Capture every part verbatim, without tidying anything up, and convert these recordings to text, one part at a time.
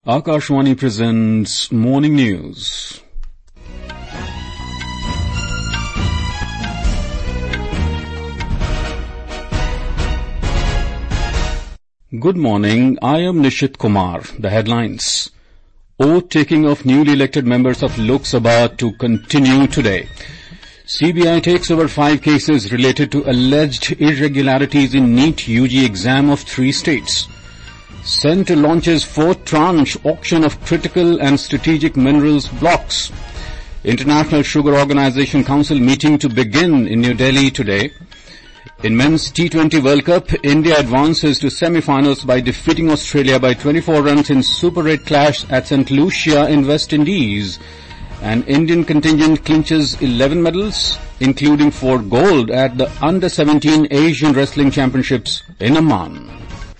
Akashwani presents Morning News. Good morning, I am Nishit Kumar. The headlines. Oath taking of newly elected members of Lok Sabha to continue today. C B I takes over five cases related to alleged irregularities in NEET U G exam of three states. Centre launches fourth tranche auction of critical and strategic minerals blocks. International Sugar Organization Council meeting to begin in New Delhi today. In Men's T twenty World Cup, India advances to semi-finals by defeating Australia by twenty-four runs in Super eight clash at Saint Lucia in West Indies. And Indian contingent clinches eleven medals, including four gold at the under seventeen Asian Wrestling Championships in Amman.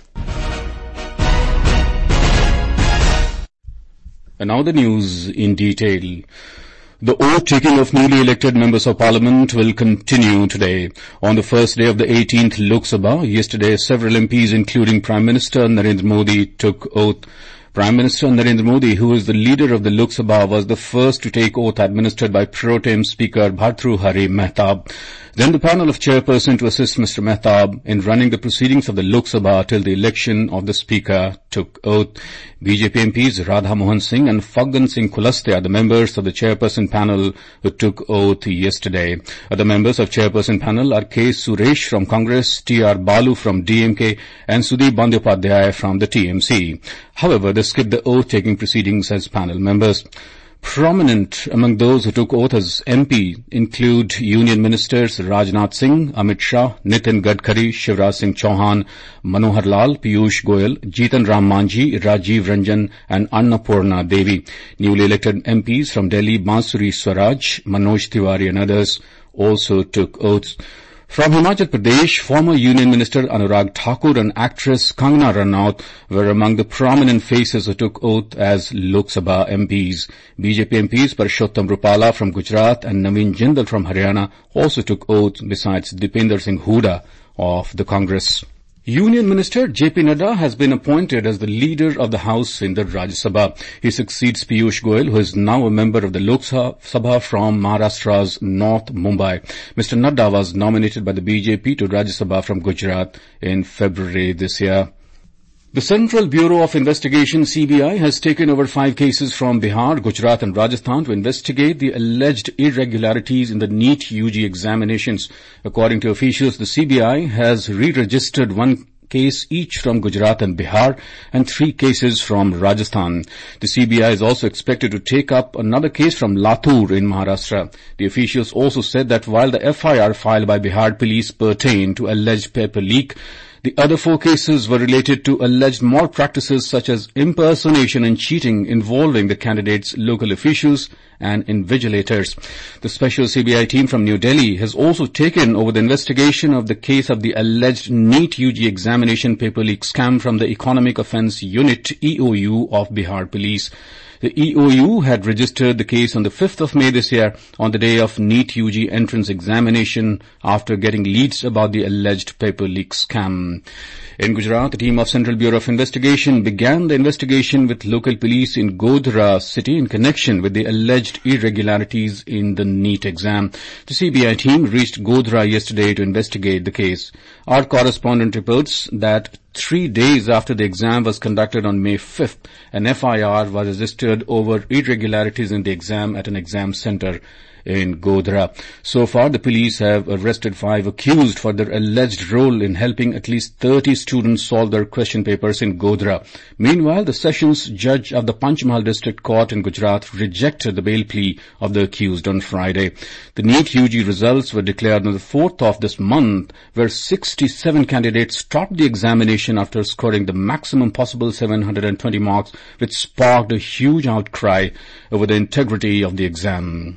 And now the news in detail. The oath-taking of newly elected members of parliament will continue today. On the first day of the eighteenth Lok Sabha, yesterday several M Ps, including Prime Minister Narendra Modi, took oath. Prime Minister Narendra Modi, who is the leader of the Lok Sabha, was the first to take oath administered by Pro Tem Speaker Bhartrihari Mehtab. Then the panel of chairperson to assist Mister Mehtab in running the proceedings of the Lok Sabha till the election of the Speaker took oath. B J P M Ps Radha Mohan Singh and Faggan Singh Khulaste are the members of the chairperson panel who took oath yesterday. Other members of chairperson panel are K. Suresh from Congress, T R Balu from D M K and Sudeep Bandyopadhyay from the T M C. However, they skipped the oath-taking proceedings as panel members. Prominent among those who took oath as M P include Union Ministers Rajnath Singh, Amit Shah, Nitin Gadkari, Shivraj Singh Chauhan, Manohar Lal, Piyush Goyal, Jitan Ram Manjhi, Rajiv Ranjan and Annapurna Devi. Newly elected M Ps from Delhi, Bansuri Swaraj, Manoj Tiwari and others also took oaths. From Himachal Pradesh, former Union Minister Anurag Thakur and actress Kangana Ranaut were among the prominent faces who took oath as Lok Sabha M Ps. B J P M Ps Parshottam Rupala from Gujarat and Naveen Jindal from Haryana also took oath, besides Dipender Singh Hooda of the Congress. Union Minister J P Nadda has been appointed as the leader of the House in the Rajya Sabha. He succeeds Piyush Goyal, who is now a member of the Lok Sabha from Maharashtra's North Mumbai. Mister Nadda was nominated by the B J P to Rajya Sabha from Gujarat in February this year. The Central Bureau of Investigation, C B I, has taken over five cases from Bihar, Gujarat and Rajasthan to investigate the alleged irregularities in the NEET U G examinations. According to officials, the C B I has re-registered one case each from Gujarat and Bihar and three cases from Rajasthan. The C B I is also expected to take up another case from Latur in Maharashtra. The officials also said that while the F I R filed by Bihar police pertained to alleged paper leak, the other four cases were related to alleged malpractices such as impersonation and cheating involving the candidates, local officials and invigilators. The special C B I team from New Delhi has also taken over the investigation of the case of the alleged NEET U G examination paper leak scam from the Economic Offence Unit E O U of Bihar Police. The E O U had registered the case on the fifth of May this year on the day of NEET U G entrance examination after getting leads about the alleged paper leak scam. In Gujarat, the team of Central Bureau of Investigation began the investigation with local police in Godhra city in connection with the alleged irregularities in the NEET exam. The C B I team reached Godhra yesterday to investigate the case. Our correspondent reports that three days after the exam was conducted on May fifth, an F I R was registered over irregularities in the exam at an exam center in Godhra. So far, the police have arrested five accused for their alleged role in helping at least thirty students solve their question papers in Godhra. Meanwhile, the Sessions Judge of the Panchmahal District Court in Gujarat rejected the bail plea of the accused on Friday. The NEET U G results were declared on the fourth of this month, where sixty-seven candidates topped the examination after scoring the maximum possible seven hundred twenty marks, which sparked a huge outcry over the integrity of the exam.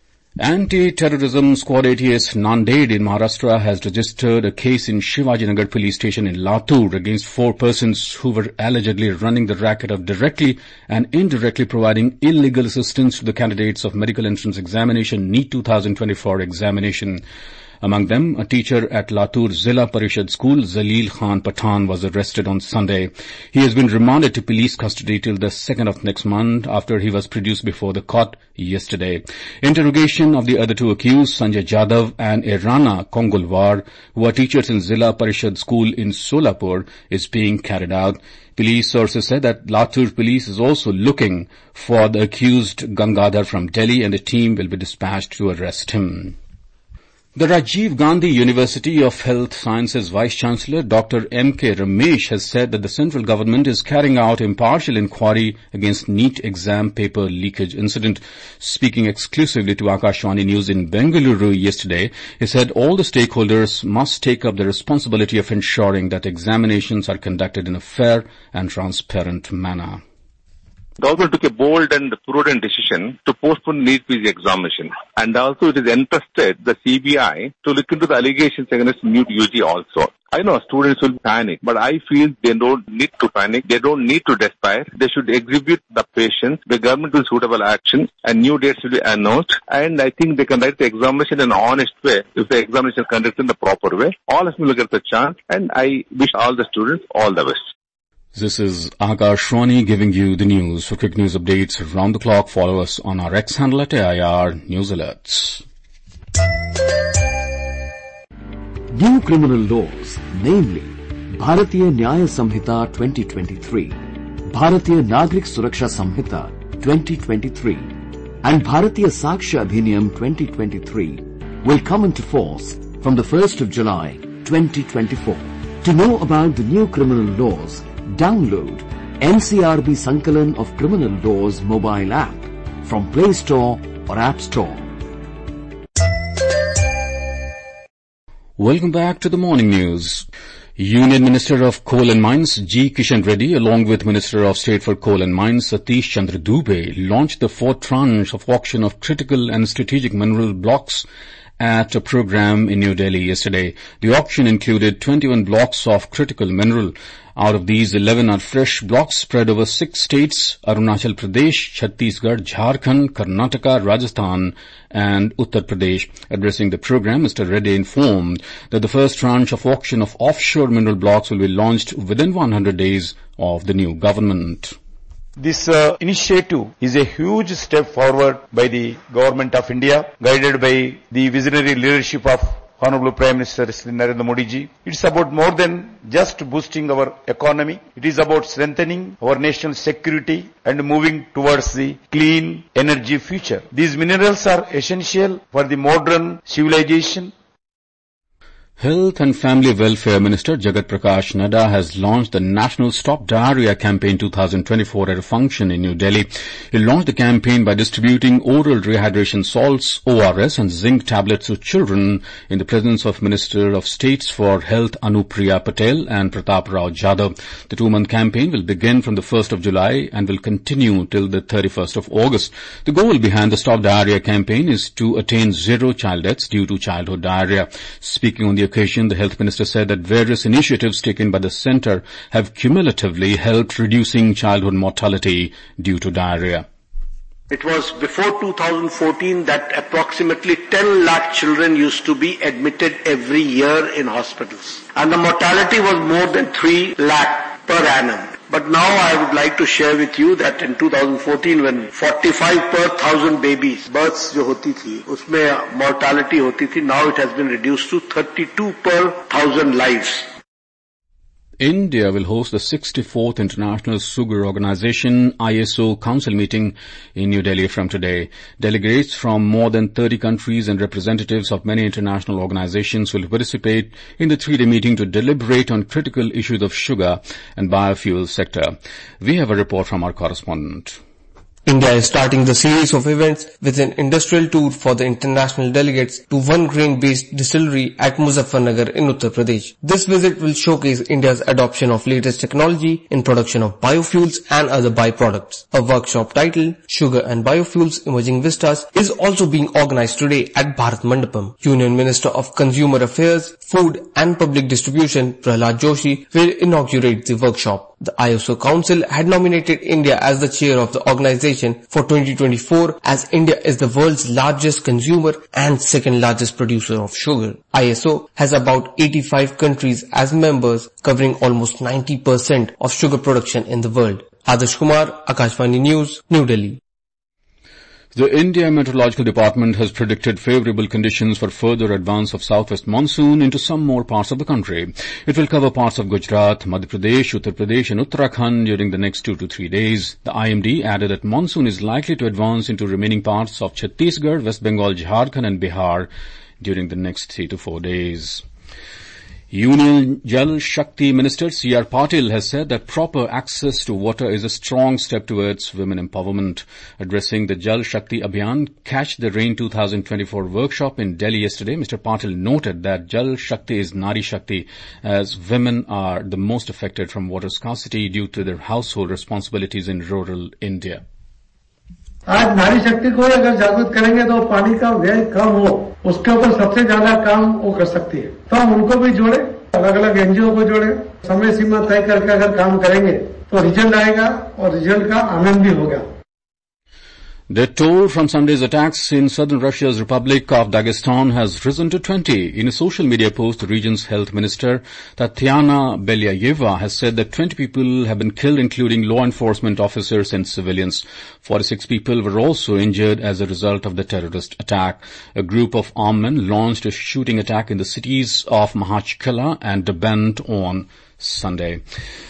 Anti-Terrorism Squad A T S Nanded in Maharashtra has registered a case in Shivajinagar police station in Latur against four persons who were allegedly running the racket of directly and indirectly providing illegal assistance to the candidates of medical entrance examination NEET twenty twenty-four examination. Among them, a teacher at Latur Zilla Parishad School, Zalil Khan Pathan, was arrested on Sunday. He has been remanded to police custody till the second of next month after he was produced before the court yesterday. Interrogation of the other two accused, Sanjay Jadhav and Irana Kongulwar, who are teachers in Zilla Parishad School in Solapur, is being carried out. Police sources said that Latur police is also looking for the accused Gangadhar from Delhi, and a team will be dispatched to arrest him. The Rajiv Gandhi University of Health Sciences Vice-Chancellor Doctor M K Ramesh has said that the central government is carrying out impartial inquiry against NEET exam paper leakage incident. Speaking exclusively to Akashvani News in Bengaluru yesterday, he said all the stakeholders must take up the responsibility of ensuring that examinations are conducted in a fair and transparent manner. Government took a bold and prudent decision to postpone NEET P G examination, and also it is entrusted the C B I to look into the allegations against NEET U G also. I know students will panic, but I feel they don't need to panic. They don't need to despair. They should exhibit the patience. The government will suitable action, and new dates will be announced. And I think they can write the examination in an honest way if the examination is conducted in the proper way. All of them will get the chance, and I wish all the students all the best. This is Akashvani giving you the news. For quick news updates around the clock, follow us on our X handle at A I R News Alerts. New criminal laws, namely Bharatiya Nyaya Samhita twenty twenty-three, Bharatiya Nagrik Suraksha Samhita twenty twenty-three and Bharatiya Saksha Adhiniyam twenty twenty-three will come into force from the first of July twenty twenty-four. To know about the new criminal laws, download N C R B Sankalan of Criminal Laws mobile app from Play Store or App Store. Welcome back to the morning news. Union Minister of Coal and Mines G. Kishan Reddy, along with Minister of State for Coal and Mines Satish Chandra Dubey, launched the fourth tranche of auction of critical and strategic mineral blocks at a program in New Delhi yesterday. The auction included twenty-one blocks of critical mineral. Out of these, eleven are fresh blocks spread over six states: Arunachal Pradesh, Chhattisgarh, Jharkhand, Karnataka, Rajasthan and Uttar Pradesh. Addressing the program, Mister Reddy informed that the first tranche of auction of offshore mineral blocks will be launched within one hundred days of the new government. This uh, initiative is a huge step forward by the Government of India, guided by the visionary leadership of Honorable Prime Minister Shri Narendra Modi ji. It's about more than just boosting our economy. It is about strengthening our national security and moving towards the clean energy future. These minerals are essential for the modern civilization. Health and Family Welfare Minister Jagat Prakash Nadda has launched the National Stop Diarrhea Campaign twenty twenty-four at a function in New Delhi. He launched the campaign by distributing oral rehydration salts, O R S, and zinc tablets to children in the presence of Minister of States for Health Anupriya Patel and Pratap Rao Jadhav. The two-month campaign will begin from the first of July and will continue till the thirty-first of August. The goal behind the Stop Diarrhea campaign is to attain zero child deaths due to childhood diarrhea. Speaking on the occasion, the Health Minister said that various initiatives taken by the centre have cumulatively helped reducing childhood mortality due to diarrhea. It was before two thousand fourteen that approximately ten lakh children used to be admitted every year in hospitals, and the mortality was more than three lakh per annum. But now I would like to share with you that in two thousand fourteen, when forty-five per thousand babies, births jo hoti thi, usme mortality hoti thi, now it has been reduced to thirty-two per thousand lives. India will host the sixty-fourth International Sugar Organization I S O Council meeting in New Delhi from today. Delegates from more than thirty countries and representatives of many international organizations will participate in the three-day meeting to deliberate on critical issues of sugar and biofuel sector. We have a report from our correspondent. India is starting the series of events with an industrial tour for the international delegates to one grain-based distillery at Muzaffarnagar in Uttar Pradesh. This visit will showcase India's adoption of latest technology in production of biofuels and other byproducts. A workshop titled Sugar and Biofuels Emerging Vistas is also being organized today at Bharat Mandapam. Union Minister of Consumer Affairs, Food and Public Distribution Prahlad Joshi will inaugurate the workshop. The I S O Council had nominated India as the chair of the organization expectation for twenty twenty-four as India is the world's largest consumer and second largest producer of sugar. I S O has about eighty-five countries as members, covering almost ninety percent of sugar production in the world. Adarsh Kumar, Akashvani News, New Delhi. The India Meteorological Department has predicted favourable conditions for further advance of southwest monsoon into some more parts of the country. It will cover parts of Gujarat, Madhya Pradesh, Uttar Pradesh and Uttarakhand during the next two to three days. The I M D added that monsoon is likely to advance into remaining parts of Chhattisgarh, West Bengal, Jharkhand and Bihar during the next three to four days. Union Jal Shakti Minister C R Patil has said that proper access to water is a strong step towards women empowerment. Addressing the Jal Shakti Abhiyan Catch the Rain twenty twenty-four workshop in Delhi yesterday, Mister Patil noted that Jal Shakti is Nari Shakti, as women are the most affected from water scarcity due to their household responsibilities in rural India. आज नारी शक्ति को अगर जागृत करेंगे तो पानी का व्यय कम हो, उसके ऊपर सबसे ज्यादा काम वो कर सकती है. तो हम उनको भी जोड़े, अलग अलग एनजीओ को जोड़े, समय सीमा तय करके अगर काम करेंगे तो रिजल्ट आएगा और रिजल्ट का आनंद भी होगा. The toll from Sunday's attacks in southern Russia's Republic of Dagestan has risen to twenty. In a social media post, the region's health minister, Tatiana Belyayeva, has said that twenty people have been killed, including law enforcement officers and civilians. forty-six people were also injured as a result of the terrorist attack. A group of armed men launched a shooting attack in the cities of Makhachkala and Derbent on Sunday.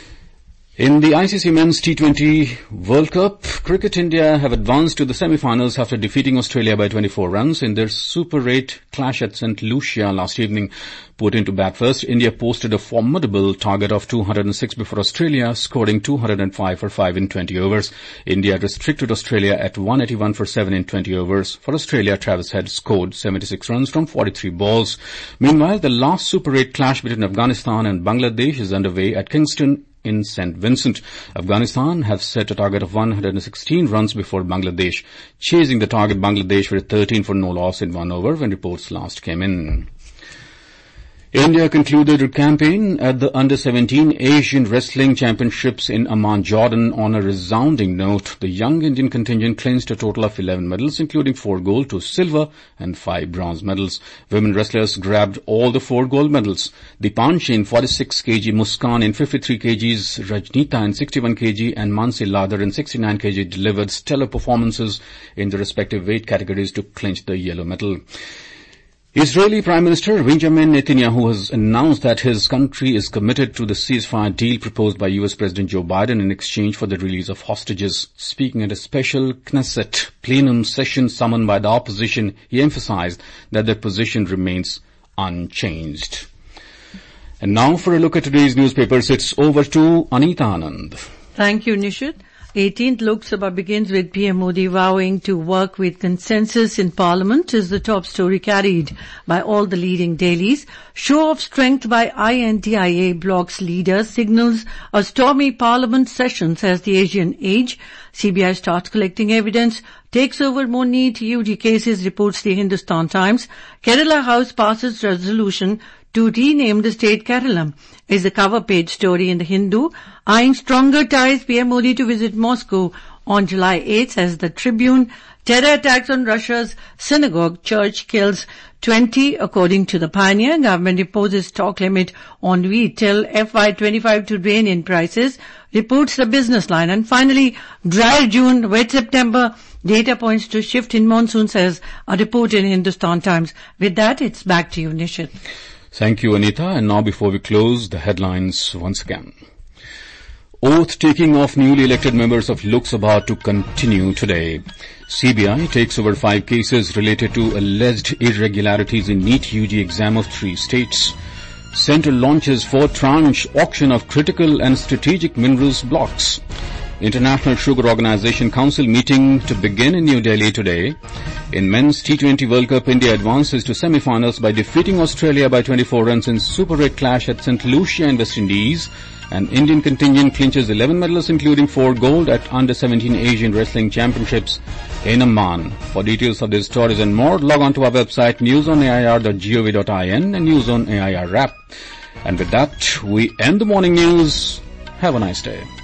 In the I C C Men's T twenty World Cup, Cricket India have advanced to the semi-finals after defeating Australia by twenty-four runs in their Super eight clash at Saint Lucia last evening. Put into bat first, India posted a formidable target of two hundred six before Australia, scoring two hundred five for five in twenty overs. India restricted Australia at one eighty-one for seven in twenty overs. For Australia, Travis Head scored seventy-six runs from forty-three balls. Meanwhile, the last Super eight clash between Afghanistan and Bangladesh is underway at Kingston in Saint Vincent. Afghanistan have set a target of one hundred sixteen runs before Bangladesh. Chasing the target, Bangladesh were thirteen for no loss in one over when reports last came in. India concluded her campaign at the under seventeen Asian Wrestling Championships in Amman, Jordan on a resounding note. The young Indian contingent clinched a total of eleven medals, including four gold, two silver and five bronze medals. Women wrestlers grabbed all the four gold medals. Dipanshi in forty-six kilograms, Muskan in fifty-three kilograms, Rajnita in sixty-one kilograms and Mansi Ladar in sixty-nine kilograms delivered stellar performances in the respective weight categories to clinch the yellow medal. Israeli Prime Minister Benjamin Netanyahu has announced that his country is committed to the ceasefire deal proposed by U S President Joe Biden in exchange for the release of hostages. Speaking at a special Knesset plenum session summoned by the opposition, he emphasized that their position remains unchanged. And now for a look at today's newspapers, it's over to Anita Anand. Thank you, Nishit. eighteenth Lok Sabha begins with P M Modi vowing to work with consensus in Parliament is the top story carried by all the leading dailies. Show of strength by I N T I A bloc's leader signals a stormy Parliament session, says the Asian Age. C B I starts collecting evidence, takes over more NEET U G cases, reports the Hindustan Times. Kerala House passes resolution to rename the state Kerala is the cover page story in the Hindu. Eyeing stronger ties, P M Modi to visit Moscow on July eighth, says the Tribune. Terror attacks on Russia's synagogue church kills twenty, according to the Pioneer. Government imposes stock limit on wheat till F Y twenty-five to rein in prices, reports the Business Line. And finally, dry June, wet September, data points to shift in monsoon, says a report in Hindustan Times. With that, it's back to you, Nishit. Thank you, Anita. And now before we close, the headlines once again. Oath-taking of newly elected members of Lok Sabha to continue today. C B I takes over five cases related to alleged irregularities in NEET U G exam of three states. Centre launches fourth tranche auction of critical and strategic minerals blocks. International Sugar Organization Council meeting to begin in New Delhi today. In Men's T twenty World Cup, India advances to semi-finals by defeating Australia by twenty-four runs in Super eight clash at Saint Lucia in West Indies. And Indian contingent clinches eleven medals, including four gold at under seventeen Asian Wrestling Championships in Amman. For details of these stories and more, log on to our website news on A I R dot gov dot in and News on A I R app. And with that, we end the morning news. Have a nice day.